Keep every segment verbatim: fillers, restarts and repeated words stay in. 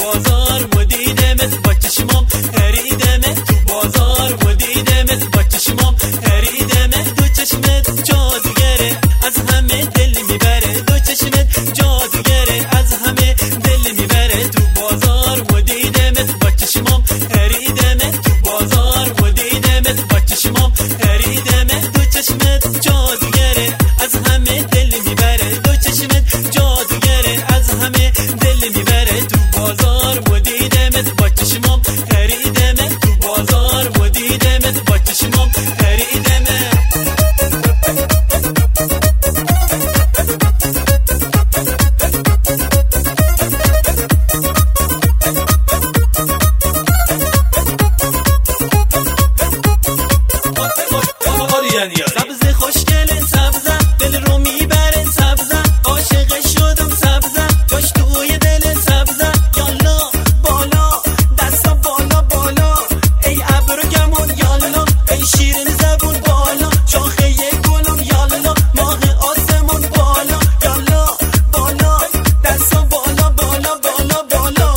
بازار و دیدمت با چشمام پریدمت تو بازار و دیدمت با چشمام پریدمت دو چشمت جادوگره از همه دل میبره دو چشمت جادوگره از همه دل میبره تو بازار و دیدمت با چشمام پریدمت تو بازار و دیدمت با چشمام پریدمت دو چشمت جادوگره از همه دل میبره دو چشمت جادوگره از همه دل میبره تو بازار و دیدمت با چشمام پریدمت تو بازار و دیدمت با چشمام پریدمت سبز خوشگل سبزم دل رو میبره سبزم عاشق شدم سبزم باش توی دل سبزم یالا بالا دستا بالا بالا ای ابرو گمون یالا ای شیرین زبون بالا شاخه گلم یالا ماه آسمون بالا یالا بالا دستا بالا بالا بالا بالا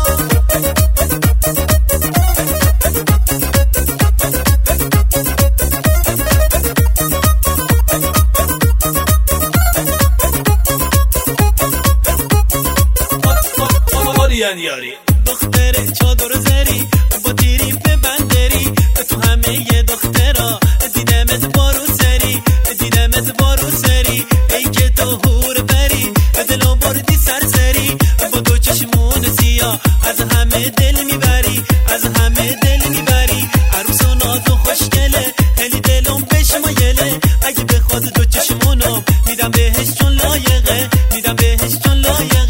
یاری دختر چادر زری با تیری به بندری تو همه ی دخترا دیدمت بارو سری دیدمت بارو سری ای که تو هور بری دلو بردی سرسری با دو چشمون سیاه از همه دل میبری از همه دل میبری عروس و ناز و خوشگله خیلی دلم بهش مایله اگه بخواد دو چشمونم میدم بهش چون لایقه میدم بهش چون لایقه